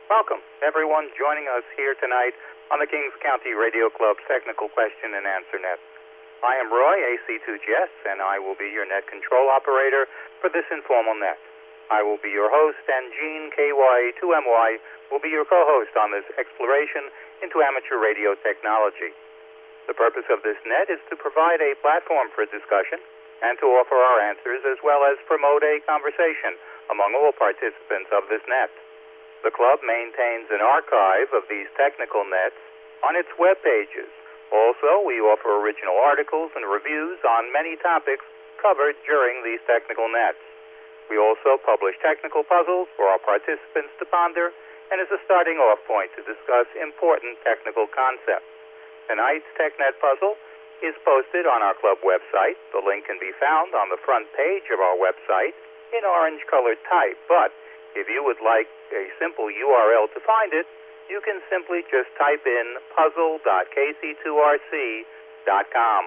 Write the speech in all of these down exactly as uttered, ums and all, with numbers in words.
Welcome, everyone joining us here tonight on the Kings County Radio Club's Technical Question and Answer Net. I am Roy, A C two G S, and I will be your net control operator for this informal net. I will be your host, and Gene, K Y two M Y, will be your co-host on this exploration into amateur radio technology. The purpose of this net is to provide a platform for discussion and to offer our answers, as well as promote a conversation among all participants of this net. The club maintains an archive of these technical nets on its web pages. Also, we offer original articles and reviews on many topics covered during these technical nets. We also publish technical puzzles for our participants to ponder and as a starting off point to discuss important technical concepts. Tonight's TechNet puzzle is posted on our club website. The link can be found on the front page of our website in orange-colored type, but if you would like a simple U R L to find it, you can simply just type in puzzle dot k c two r c dot com.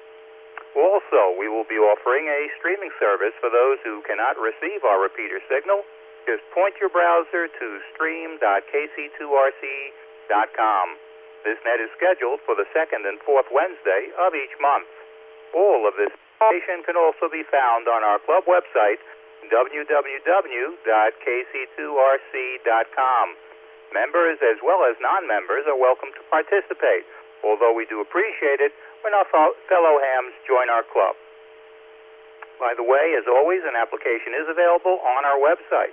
Also, we will be offering a streaming service for those who cannot receive our repeater signal. Just point your browser to stream dot k c two r c dot com. This net is scheduled for the second and fourth Wednesday of each month. All of this information can also be found on our club website, w w w dot k c two r c dot com. Members as well as non-members are welcome to participate. Although we do appreciate it when our fellow hams join our club. By the way, as always, an application is available on our website.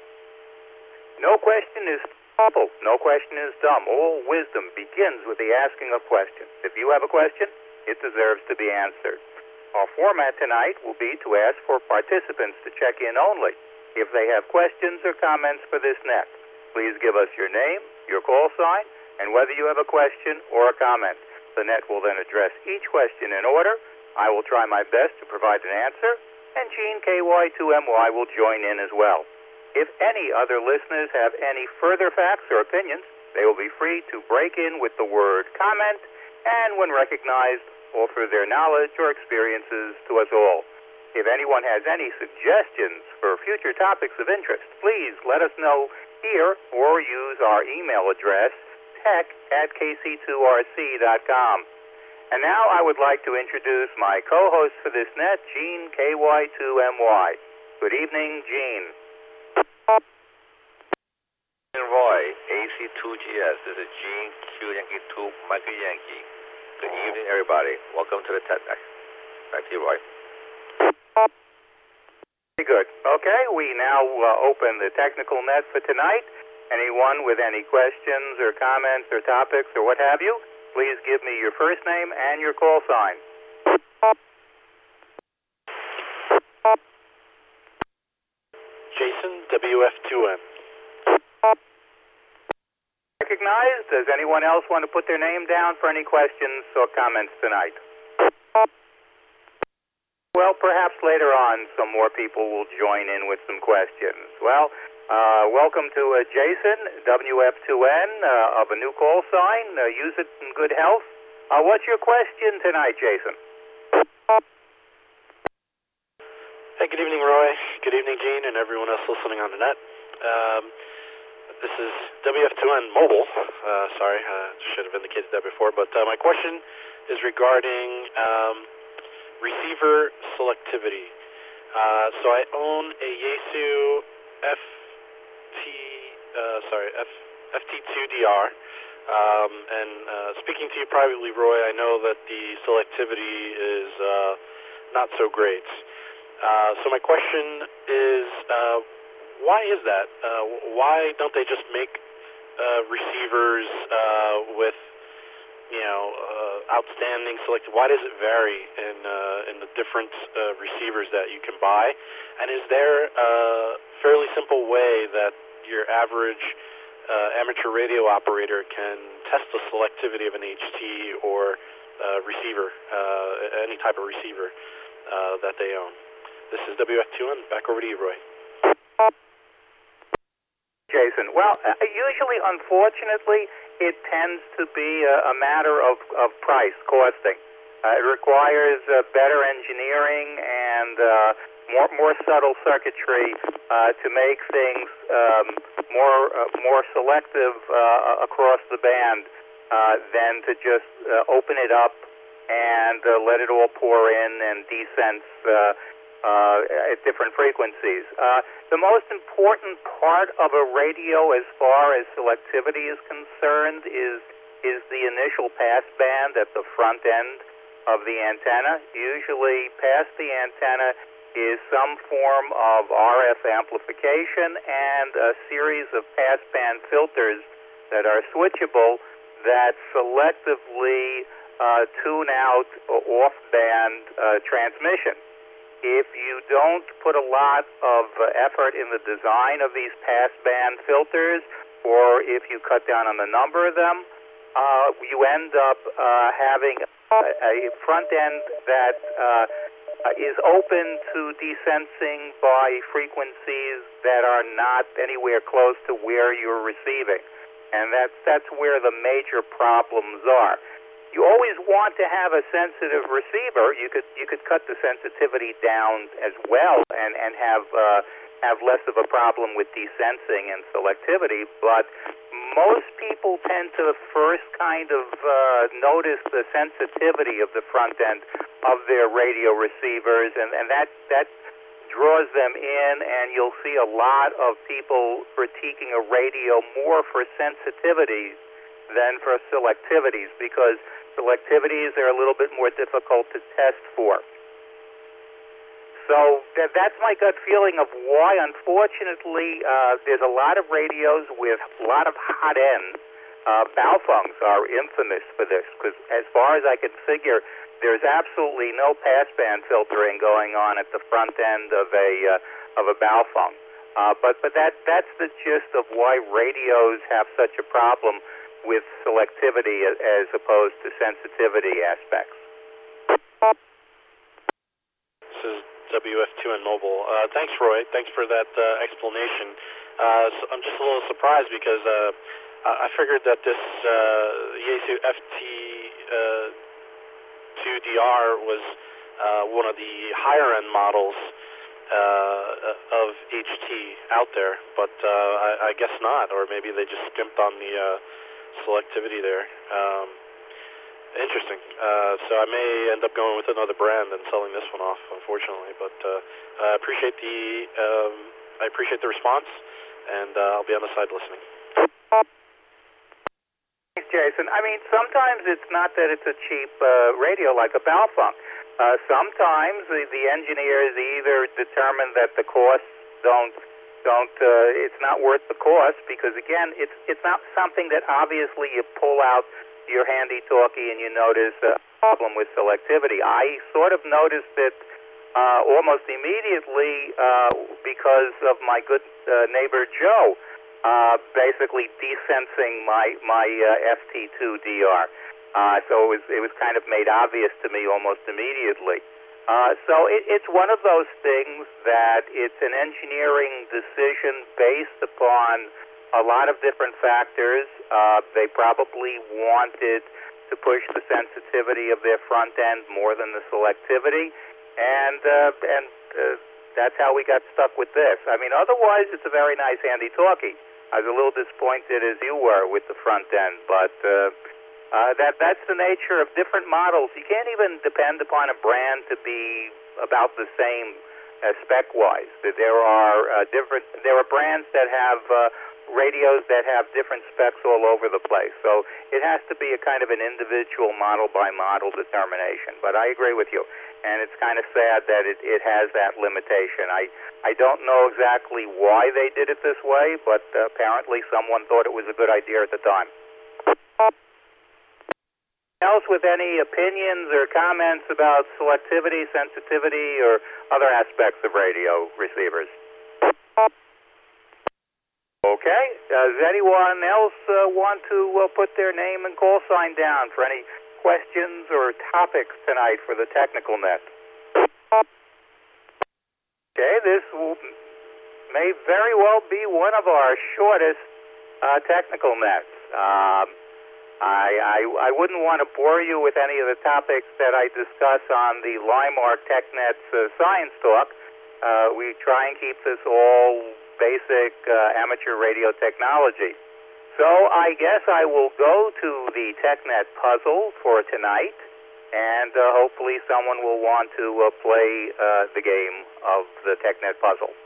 No question is simple. No question is dumb. All wisdom begins with the asking of questions. If you have a question, it deserves to be answered. Our format tonight will be to ask for participants to check in only if they have questions or comments for this net. Please give us your name, your call sign, and whether you have a question or a comment. The net will then address each question in order. I will try my best to provide an answer, and Gene, K Y two M Y, will join in as well. If any other listeners have any further facts or opinions, they will be free to break in with the word comment, and when recognized, offer their knowledge or experiences to us all. If anyone has any suggestions for future topics of interest, please let us know here or use our email address, tech at k c two r c dot com. And now I would like to introduce my co-host for this net, Gene, K Y two M Y. Good evening, Gene. Roy, A C two G S. This is Gene, Q Yankee two, Michael Yankee. Good evening, everybody. Welcome to the TechNet. Back to you, Roy. Very good. Okay, we now uh, open the technical net for tonight. Anyone with any questions or comments or topics or what have you, please give me your first name and your call sign. Jason, W F two N. Recognized. Does anyone else want to put their name down for any questions or comments tonight? Well, perhaps later on some more people will join in with some questions. Well, uh, welcome to uh, Jason, W F two N, uh, of a new call sign. Uh, use it in good health. Uh, what's your question tonight, Jason? Hey, good evening, Roy. Good evening, Gene, and everyone else listening on the net. Um, This is W F two N Mobile. Uh, sorry, I uh, should have indicated that before. But uh, my question is regarding um, receiver selectivity. Uh, so I own a Yaesu F T, uh, sorry, F, F T two D R. Um, and uh, speaking to you privately, Roy, I know that the selectivity is uh, not so great. Uh, so my question is, uh, why is that? Uh, why don't they just make uh, receivers uh, with, you know, uh, outstanding selective? Why does it vary in uh, in the different uh, receivers that you can buy? And is there a fairly simple way that your average uh, amateur radio operator can test the selectivity of an H T or uh, receiver, uh, any type of receiver uh, that they own? This is W F two N. Back over to you, Roy. Jason, well, uh, usually, unfortunately, it tends to be a, a matter of, of price, costing. Uh, it requires uh, better engineering and uh, more more subtle circuitry uh, to make things um, more uh, more selective uh, across the band uh, than to just uh, open it up and uh, let it all pour in and desense uh, uh, at different frequencies. Uh, the most important part of a radio as far as selectivity is concerned is is the initial pass band at the front end of the antenna. Usually past the antenna is some form of R F amplification and a series of passband filters that are switchable that selectively uh, tune out off-band uh, transmission. If you don't put a lot of uh, effort in the design of these passband filters, or if you cut down on the number of them, uh, you end up uh, having a, a front end that uh, Uh, is open to desensing by frequencies that are not anywhere close to where you're receiving. And that's, that's where the major problems are. You always want to have a sensitive receiver. You could, you could cut the sensitivity down as well and, and have, uh, have less of a problem with desensing and selectivity, but most people tend to first kind of uh, notice the sensitivity of the front end of their radio receivers, and, and that, that draws them in, and you'll see a lot of people critiquing a radio more for sensitivities than for selectivities, because selectivities are a little bit more difficult to test for. So that, that's my gut feeling of why, unfortunately, uh, there's a lot of radios with a lot of hot ends. Uh, Baofungs are infamous for this, because as far as I can figure, there's absolutely no passband filtering going on at the front end of a uh, of a Baofeng. Uh, but but that that's the gist of why radios have such a problem with selectivity as, as opposed to sensitivity aspects. This is W F two N Mobile. Uh, thanks, Roy. Thanks for that uh, explanation. Uh, so I'm just a little surprised because uh, I figured that this uh, Yaesu F T two D R was uh, one of the higher-end models uh, of H T out there, but uh, I, I guess not, or maybe they just skimped on the uh, selectivity there. Um, Interesting. Uh, so I may end up going with another brand and selling this one off, unfortunately. But uh, I appreciate the um, I appreciate the response, and uh, I'll be on the side listening. Thanks, Jason. I mean, sometimes it's not that it's a cheap uh, radio like a Baofeng. Uh, sometimes the, the engineers either determine that the costs don't don't uh, it's not worth the cost, because again, it's it's not something that obviously you pull out your handy-talkie and you notice a problem with selectivity. I sort of noticed it uh, almost immediately uh, because of my good uh, neighbor Joe uh, basically desensing my my uh, F T two D R. Uh, so it was it was kind of made obvious to me almost immediately. Uh, so it, it's one of those things that it's an engineering decision based upon a lot of different factors. Uh, they probably wanted to push the sensitivity of their front end more than the selectivity, and uh, and uh, that's how we got stuck with this. I mean, otherwise, it's a very nice handy-talkie. I was a little disappointed, as you were, with the front end, but uh, uh, that that's the nature of different models. You can't even depend upon a brand to be about the same uh, spec-wise. There are uh, different. There are brands that have Uh, radios that have different specs all over the place. So it has to be a kind of an individual model-by-model determination. But I agree with you. And it's kind of sad that it, it has that limitation. I, I don't know exactly why they did it this way, but uh, apparently someone thought it was a good idea at the time. Else with any opinions or comments about selectivity, sensitivity, or other aspects of radio receivers? Okay. Does anyone else uh, want to uh, put their name and call sign down for any questions or topics tonight for the technical net? Okay, this will, may very well be one of our shortest uh, technical nets. Um, I, I, I wouldn't want to bore you with any of the topics that I discuss on the Limark TechNet's uh, Science Talk, uh, we try and keep this all basic uh, amateur radio technology. So I guess I will go to the TechNet puzzle for tonight, and uh, hopefully someone will want to uh, play uh, the game of the TechNet puzzle.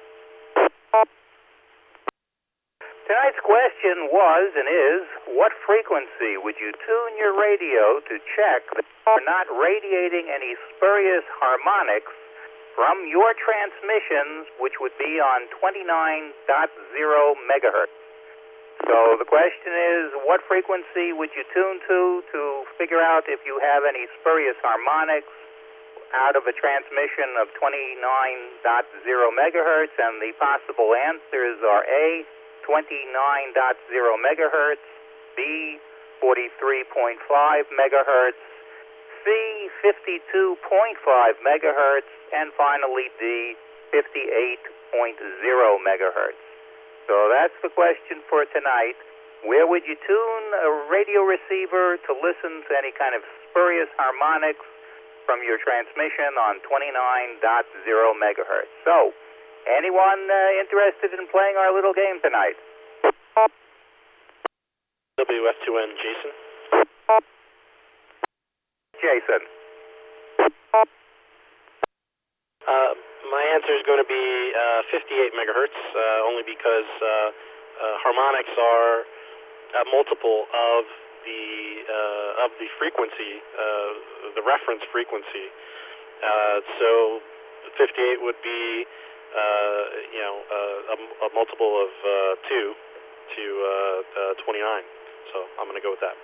Tonight's question was and is, what frequency would you tune your radio to check that you're not radiating any spurious harmonics from your transmissions, which would be on twenty-nine point zero megahertz? So the question is, what frequency would you tune to to figure out if you have any spurious harmonics out of a transmission of twenty-nine point zero megahertz? And the possible answers are A, twenty-nine point zero megahertz, B, forty-three point five megahertz, C, fifty-two point five megahertz, and finally D, fifty-eight point zero megahertz. So that's the question for tonight. Where would you tune a radio receiver to listen to any kind of spurious harmonics from your transmission on twenty-nine point zero megahertz? So, anyone uh, interested in playing our little game tonight? W F two N, Jason. Jason. Uh, my answer is going to be uh, fifty-eight megahertz, uh, only because uh, uh, harmonics are a multiple of the uh, of the frequency, uh, the reference frequency. Uh, so fifty-eight would be, uh, you know, uh, a, a multiple of uh, two to uh, uh, twenty-nine. So I'm going to go with that.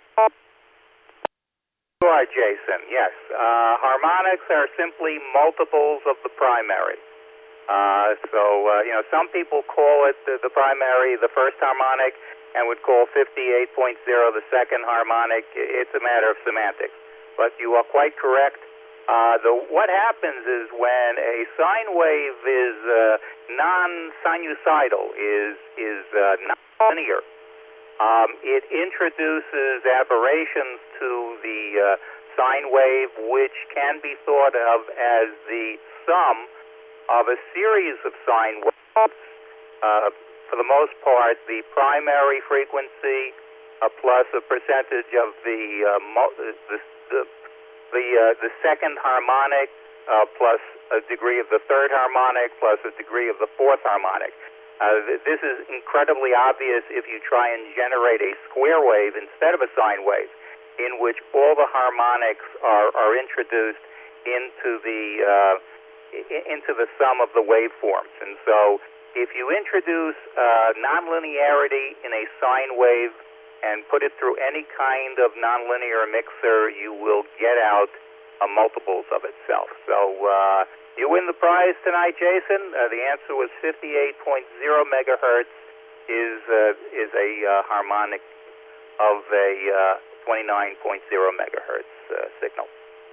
You are, Jason, yes. Uh, harmonics are simply multiples of the primary. Uh, so, uh, you know, some people call it the, the primary, the first harmonic, and would call fifty-eight point zero the second harmonic. It's a matter of semantics. But you are quite correct. Uh, the, what happens is when a sine wave is uh, non-sinusoidal, is, is uh, non-linear, Um, it introduces aberrations to the uh, sine wave, which can be thought of as the sum of a series of sine waves. Uh, for the most part, the primary frequency uh, plus a percentage of the uh, mo- the the the, uh, the second harmonic uh, plus a degree of the third harmonic plus a degree of the fourth harmonic. Uh, th- this is incredibly obvious if you try and generate a square wave instead of a sine wave, in which all the harmonics are, are introduced into the uh, I- into the sum of the waveforms. And so, if you introduce uh, nonlinearity in a sine wave and put it through any kind of nonlinear mixer, you will get out uh, multiples of itself. So. Uh, You win the prize tonight, Jason. Uh, the answer was fifty-eight point zero megahertz is uh, is a uh, harmonic of a uh, twenty-nine point zero megahertz uh, signal.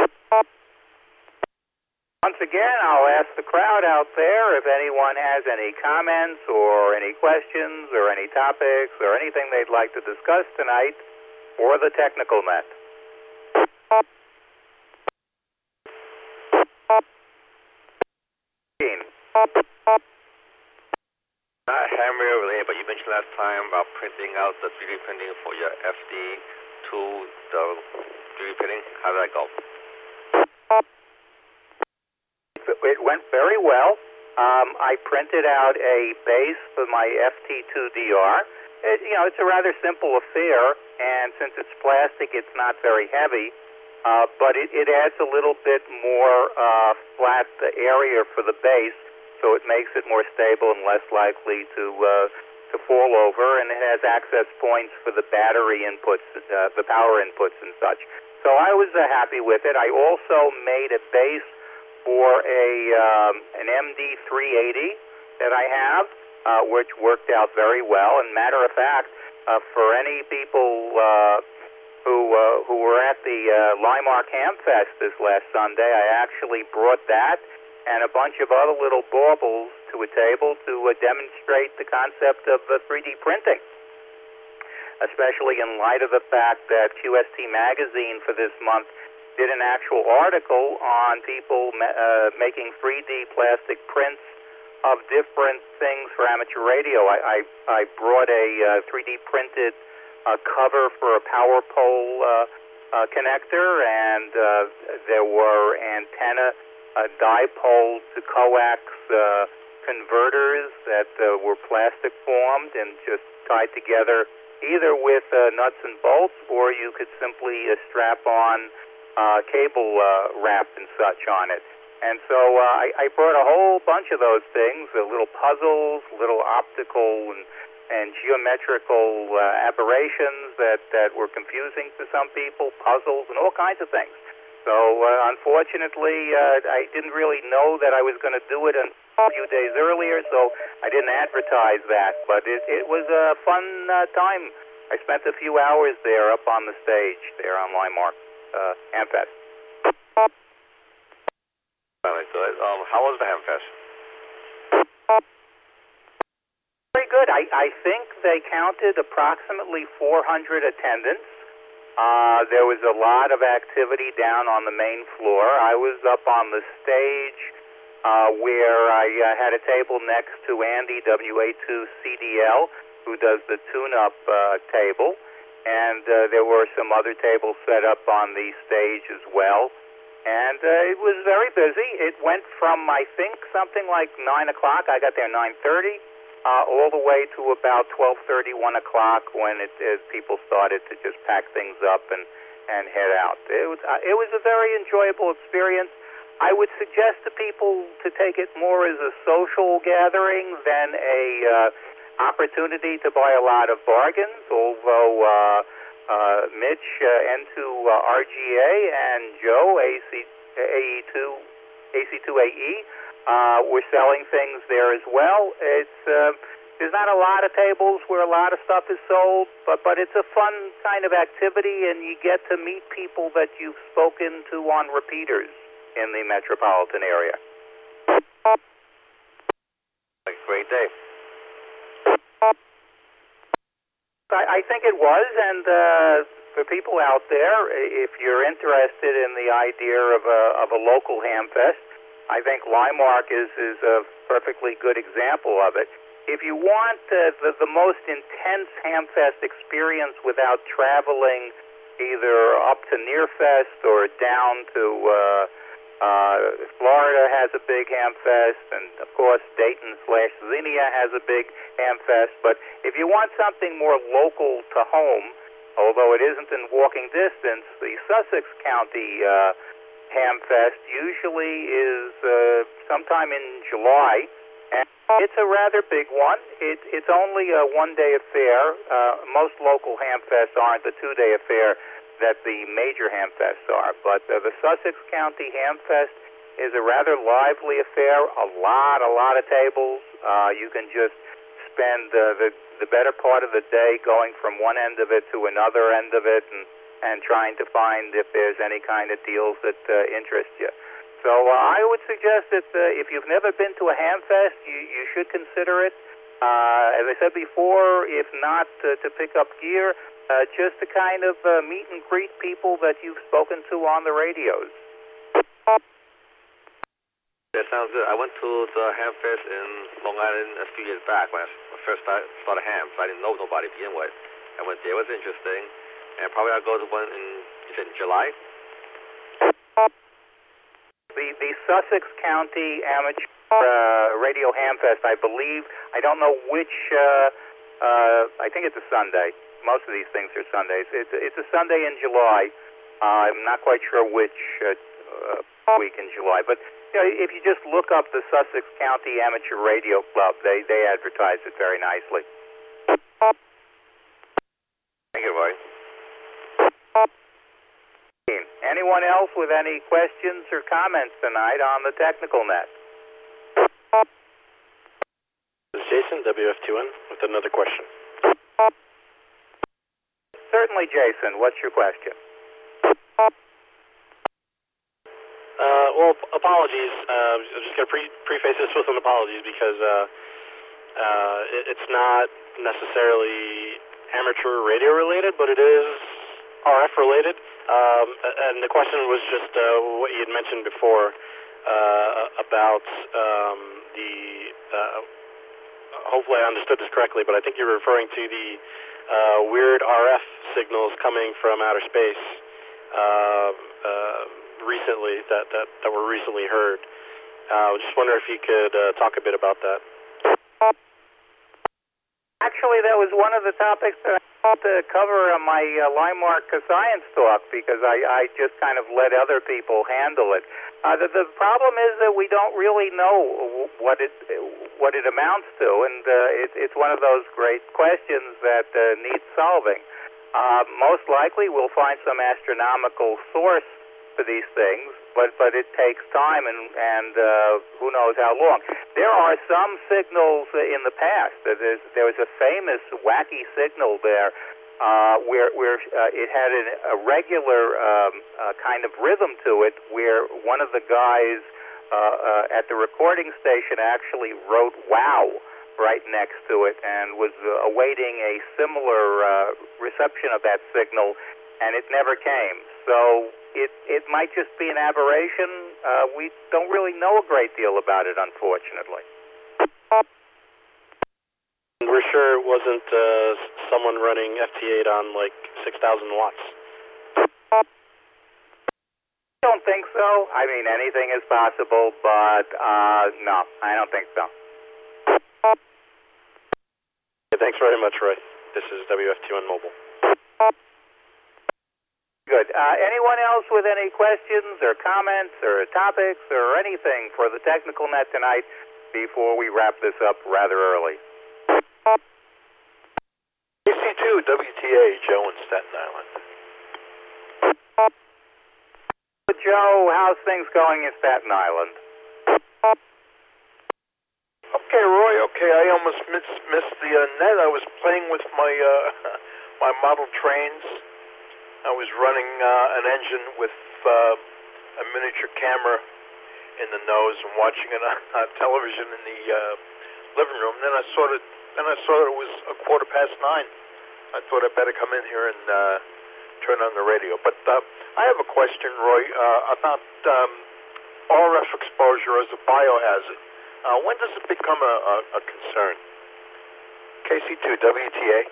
Once again, I'll ask the crowd out there if anyone has any comments or any questions or any topics or anything they'd like to discuss tonight for the technical net. Not hammer related, but you mentioned last time about printing out the three D printing for your F D two, the three D printing. How did that go? It went very well. Um, I printed out a base for my F T two D R. It, you know, it's a rather simple affair, and since it's plastic, it's not very heavy. Uh, but it, it adds a little bit more uh, flat area for the base, so it makes it more stable and less likely to uh, to fall over, and it has access points for the battery inputs, uh, the power inputs and such. So I was uh, happy with it. I also made a base for a um, an M D three eighty that I have, uh, which worked out very well. And matter of fact, uh, for any people uh, who uh, who were at the uh, Limar Hamfest this last Sunday, I actually brought that and a bunch of other little baubles to a table to uh, demonstrate the concept of uh, three D printing, especially in light of the fact that Q S T Magazine for this month did an actual article on people uh, making three D plastic prints of different things for amateur radio. I, I, I brought a uh, three D printed uh, cover for a power pole uh, uh, connector, and uh, there were antenna uh, dipole to coax uh, converters that uh, were plastic formed and just tied together either with uh, nuts and bolts, or you could simply uh, strap on uh, cable uh, wrap and such on it. And so uh, I, I brought a whole bunch of those things, uh, little puzzles, little optical and, and geometrical uh, aberrations that, that were confusing to some people, puzzles and all kinds of things. So uh, unfortunately, uh, I didn't really know that I was going to do it until a few days earlier, so I didn't advertise that. But it, it was a fun uh, time. I spent a few hours there up on the stage there on Limemark uh, Hamfest. Very good. Um, how was the Hamfest? Very good. I, I think they counted approximately four hundred attendants. Uh, there was a lot of activity down on the main floor. I was up on the stage uh, where I uh, had a table next to Andy, W A two C D L, who does the tune-up uh, table. And uh, there were some other tables set up on the stage as well. And uh, it was very busy. It went from, I think, something like nine o'clock. I got there nine thirty. Uh, all the way to about twelve thirty, one o'clock, when it, it, people started to just pack things up and, and head out. It was, uh, it was a very enjoyable experience. I would suggest to people to take it more as a social gathering than a uh, opportunity to buy a lot of bargains, although uh, uh, Mitch, uh, N two uh, R G A, and Joe, A C two, A C two A E, Uh, we're selling things there as well. It's uh, there's not a lot of tables where a lot of stuff is sold, but but it's a fun kind of activity, and you get to meet people that you've spoken to on repeaters in the metropolitan area. A great day. I, I think it was, and uh, for people out there, if you're interested in the idea of a of a local Hamfest, I think Limemark is, is a perfectly good example of it. If you want uh, the, the most intense Hamfest experience without traveling either up to Nearfest or down to uh, uh, Florida has a big Hamfest, and of course Dayton slash Xenia has a big Hamfest. But if you want something more local to home, although it isn't in walking distance, the Sussex County uh, Hamfest usually is uh, sometime in July, and it's a rather big one. It, it's only a one-day affair. Uh, most local Hamfests aren't the two-day affair that the major Hamfests are, but uh, the Sussex County Hamfest is a rather lively affair, a lot, a lot of tables. Uh, you can just spend uh, the, the better part of the day going from one end of it to another end of it, and and trying to find if there's any kind of deals that uh, interest you. So uh, I would suggest that uh, if you've never been to a Hamfest, you, you should consider it. Uh, as I said before, if not uh, to pick up gear, uh, just to kind of uh, meet and greet people that you've spoken to on the radios. That sounds good. I went to the Hamfest in Long Island a few years back when I first started, started ham, so I didn't know nobody to begin with. I went there. It was interesting. And probably I'll go to one in, you said in July? The, the Sussex County Amateur uh, Radio Hamfest, I believe, I don't know which, uh, uh, I think it's a Sunday. Most of these things are Sundays. It's, it's a Sunday in July. Uh, I'm not quite sure which uh, uh, week in July. But you know, if you just look up the Sussex County Amateur Radio Club, they, they advertise it very nicely. Thank you, Roy. Anyone else with any questions or comments tonight on the technical net? This is Jason, W F two N, with another question. Certainly, Jason. What's your question? Uh, well, apologies. Uh, I'm just going to pre- preface this with an apology because uh, uh, it, it's not necessarily amateur radio related, but it is R F related, um, and the question was just uh, what you had mentioned before uh, about um, the, uh, hopefully I understood this correctly, but I think you're referring to the uh, weird R F signals coming from outer space uh, uh, recently, that, that, that were recently heard. I uh, just wonder if you could uh, talk a bit about that. Actually, that was one of the topics that I wanted to cover on my uh, Linemark Science Talk, because I, I just kind of let other people handle it. Uh, the, the problem is that we don't really know what it what it amounts to, and uh, it, it's one of those great questions that uh, needs solving. Uh, most likely, we'll find some astronomical source for these things, but but it takes time, and and uh, who knows how long. There are some signals in the past. There's, there was a famous wacky signal there uh, where where uh, it had an, a regular um, uh, kind of rhythm to it, where one of the guys uh, uh, at the recording station actually wrote "wow" right next to it, and was uh, awaiting a similar uh, reception of that signal, and it never came. So It it might just be an aberration. Uh, we don't really know a great deal about it, unfortunately. We're sure it wasn't uh, someone running F T eight on like six thousand watts. I don't think so. I mean, anything is possible, but uh, no, I don't think so. Okay, thanks very much, Roy. This is W F two N Mobile. Good. Uh, anyone else with any questions or comments or topics or anything for the Technical Net tonight before we wrap this up rather early? A C two W T A, Joe in Staten Island. Joe, how's things going in Staten Island? Okay, Roy, okay, I almost missed, missed the uh, net. I was playing with my, uh, my model trains. I was running uh, an engine with uh, a miniature camera in the nose and watching it on uh, television in the uh, living room. Then I saw it. Then I saw it was a quarter past nine. I thought I'd better come in here and uh, turn on the radio. But uh, I have a question, Roy, uh, about um, R F exposure as a biohazard. Uh, when does it become a, a, a concern? K C two W T A.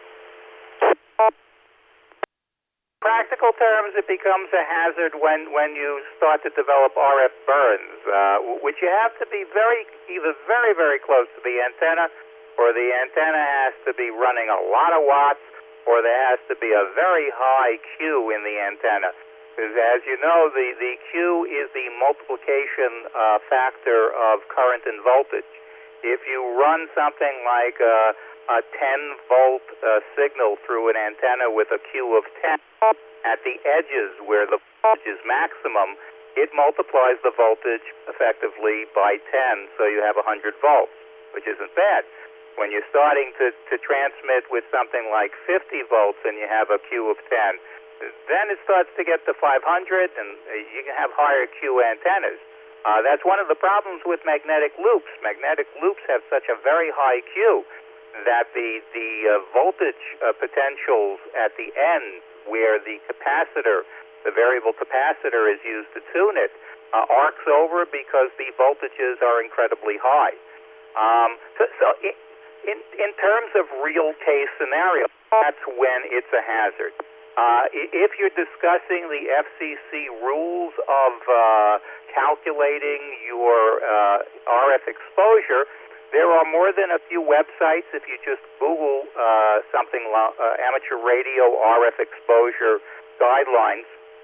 Practical terms, it becomes a hazard when, when you start to develop R F burns, uh, which you have to be very, either very, very close to the antenna, or the antenna has to be running a lot of watts, or there has to be a very high Q in the antenna. Because as you know, the, the Q is the multiplication uh, factor of current and voltage. If you run something like a, a ten volt uh, signal through an antenna with a Q of ten, at the edges where the voltage is maximum, it multiplies the voltage effectively by ten, so you have one hundred volts, which isn't bad. When you're starting to, to transmit with something like fifty volts and you have a Q of ten, then it starts to get to five hundred, and you can have higher Q antennas. Uh, that's one of the problems with magnetic loops. Magnetic loops have such a very high Q that the, the uh, voltage uh, potentials at the end, where the capacitor, the variable capacitor is used to tune it, uh, arcs over because the voltages are incredibly high. Um, so so in, in terms of real case scenario, that's when it's a hazard. Uh, if you're discussing the F C C rules of uh, calculating your uh, R F exposure, there are more than a few websites. If you just Google uh, something like uh, amateur radio R F exposure guidelines,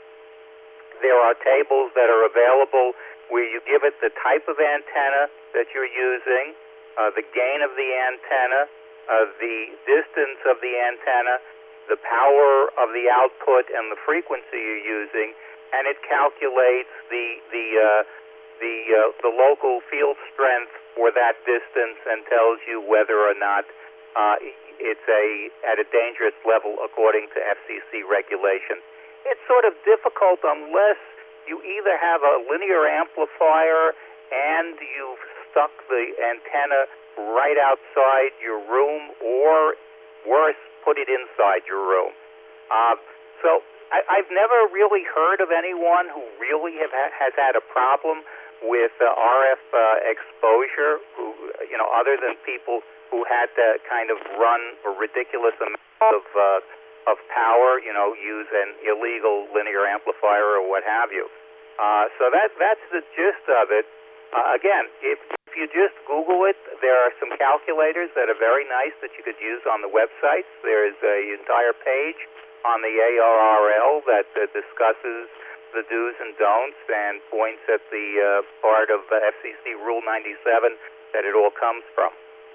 there are tables that are available where you give it the type of antenna that you're using, uh, the gain of the antenna, uh, the distance of the antenna, the power of the output, and the frequency you're using, and it calculates the the uh, the uh, the local field strength for that distance and tells you whether or not uh, it's a at a dangerous level according to F C C regulation. It's sort of difficult unless you either have a linear amplifier and you've stuck the antenna right outside your room, or worse, put it inside your room. Uh, so I, I've never really heard of anyone who really have ha- has had a problem with uh, R F uh, exposure, who, you know, other than people who had to kind of run a ridiculous amount of uh, of power, you know, use an illegal linear amplifier or what have you. Uh, so that that's the gist of it. Uh, again, if, if you just Google it, there are some calculators that are very nice that you could use on the websites. There is an entire page on the A R R L that uh, discusses the do's and don'ts and points at the uh, part of uh, F C C Rule ninety-seven that it all comes from.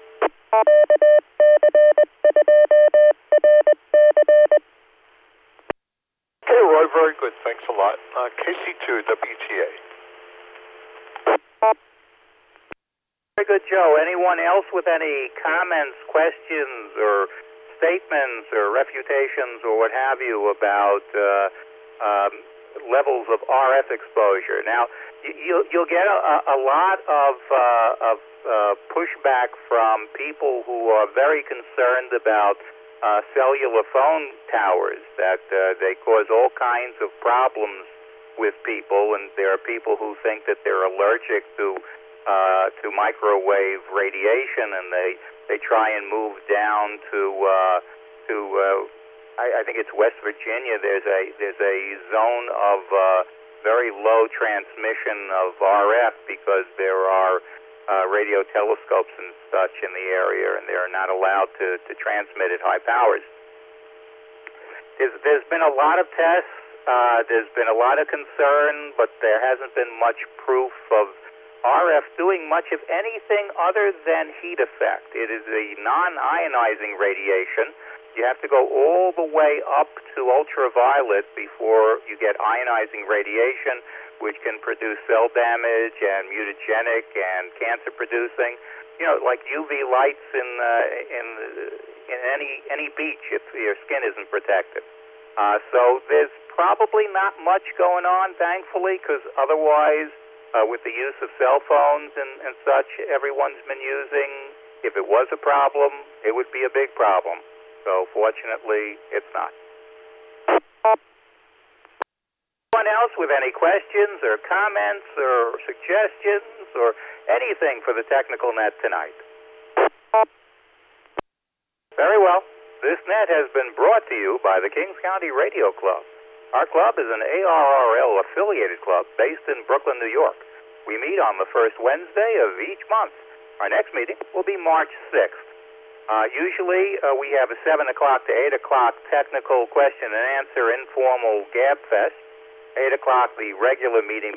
Okay, Roy, very good. Thanks a lot. Uh, K C two W T A. Very good, Joe. Anyone else with any comments, questions, or statements, or refutations, or what have you about uh, um, levels of R F exposure? Now, you, you'll get a, a lot of, uh, of uh, pushback from people who are very concerned about uh, cellular phone towers, that uh, they cause all kinds of problems with people, and there are people who think that they're allergic to Uh, to microwave radiation, and they they try and move down to uh, to uh, I, I think it's West Virginia. There's a there's a zone of uh, very low transmission of R F because there are uh, radio telescopes and such in the area, and they're not allowed to, to transmit at high powers. There's, there's been a lot of tests. Uh, there's been a lot of concern, but there hasn't been much proof of R F doing much of anything other than heat effect. It is a non-ionizing radiation. You have to go all the way up to ultraviolet before you get ionizing radiation, which can produce cell damage and mutagenic and cancer-producing. You know, like U V lights in uh, in in any any beach if your skin isn't protected. Uh, so there's probably not much going on, thankfully, because otherwise, Uh, with the use of cell phones and, and such everyone's been using, if it was a problem, it would be a big problem. So fortunately, it's not. Anyone else with any questions or comments or suggestions or anything for the Technical Net tonight? Very well. This net has been brought to you by the Kings County Radio Club. Our club is an A R R L affiliated club based in Brooklyn, New York. We meet on the first Wednesday of each month. Our next meeting will be March sixth. Uh, usually uh, we have a seven o'clock to eight o'clock technical question and answer informal Gab Fest. eight o'clock the regular meeting.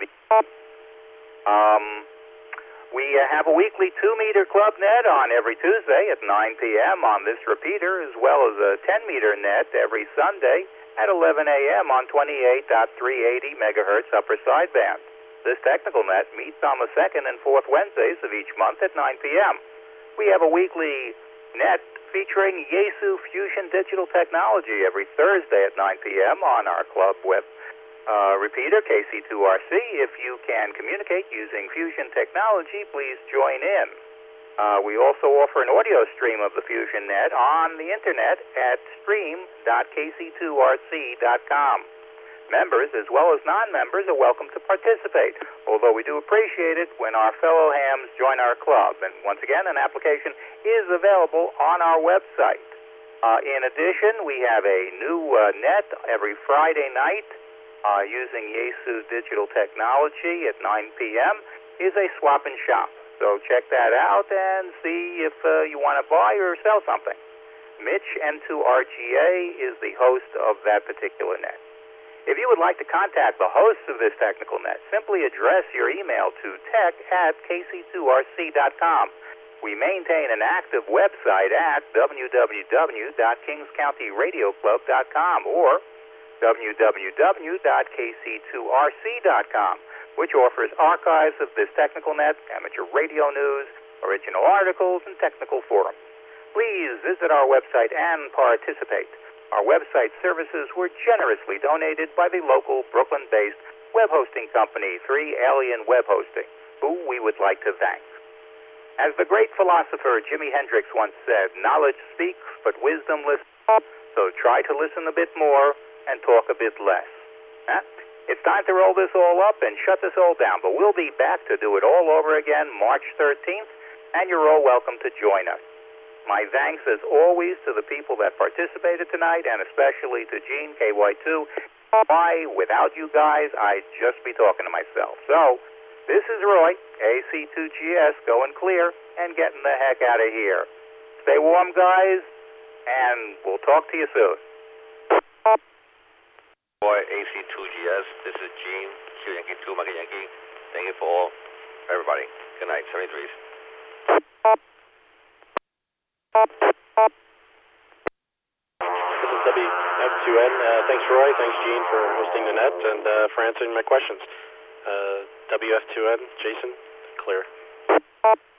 Um, we uh, have a weekly two-meter club net on every Tuesday at nine p.m. on this repeater, as well as a ten-meter net every Sunday at eleven a.m. on twenty-eight point three eighty megahertz upper sideband. This technical net meets on the second and fourth Wednesdays of each month at nine p.m. We have a weekly net featuring Yaesu Fusion Digital Technology every Thursday at nine p.m. on our club web uh, repeater, K C two R C. If you can communicate using Fusion technology, please join in. Uh, we also offer an audio stream of the Fusion Net on the internet at stream dot k c two r c dot com. Members as well as non-members are welcome to participate, although we do appreciate it when our fellow hams join our club. And once again, an application is available on our website. Uh, in addition, we have a new uh, net every Friday night uh, using Yaesu Digital Technology at nine p.m. is a swap and shop. So check that out and see if uh, you want to buy or sell something. Mitch N two R G A is the host of that particular net. If you would like to contact the hosts of this technical net, simply address your email to tech at k c two r c dot com. We maintain an active website at w w w dot kings county radio club dot com or w w w dot k c two r c dot com, which offers archives of this technical net, amateur radio news, original articles, and technical forums. Please visit our website and participate. Our website services were generously donated by the local Brooklyn-based web hosting company, three Alien Web Hosting, who we would like to thank. As the great philosopher Jimi Hendrix once said, knowledge speaks, but wisdom listens. So try to listen a bit more and talk a bit less. Huh? It's time to roll this all up and shut this all down, but we'll be back to do it all over again March thirteenth, and you're all welcome to join us. My thanks, as always, to the people that participated tonight, and especially to Gene, K Y two. Why, without you guys, I'd just be talking to myself. So, this is Roy, A C two G S, going clear and getting the heck out of here. Stay warm, guys, and we'll talk to you soon. Roy, A C two G S, this is Gene, Q Yankee two, Mike Yankee. Thank you for all, everybody. Good night, seventy-threes. This is W F two N. Uh, thanks, Roy. Thanks, Gene, for hosting the net and uh, for answering my questions. Uh, W F two N, Jason, clear.